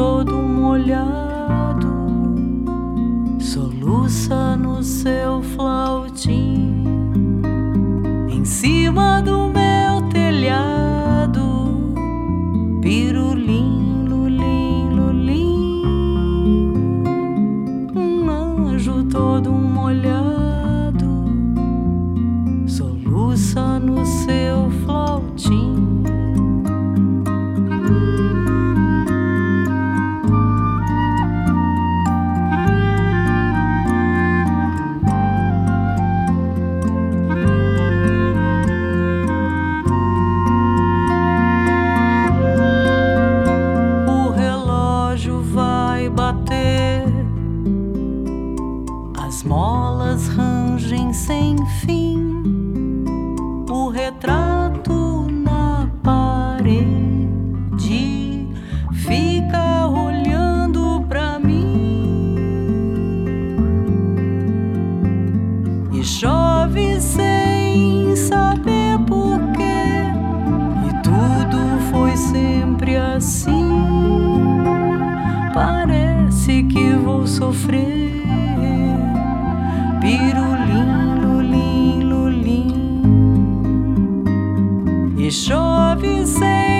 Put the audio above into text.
todo molhado, soluça no seu flautim, em cima do meu telhado, pirulim, lulim, lulim. Um anjo todo molhado, soluça no seu flautim. As molas rangem sem fim, o retrato na parede fica olhando pra mim, e chove sem saber porquê, e tudo foi sempre assim. Parece que vou sofrer. Pirulim, lulim, lulim. E chove sem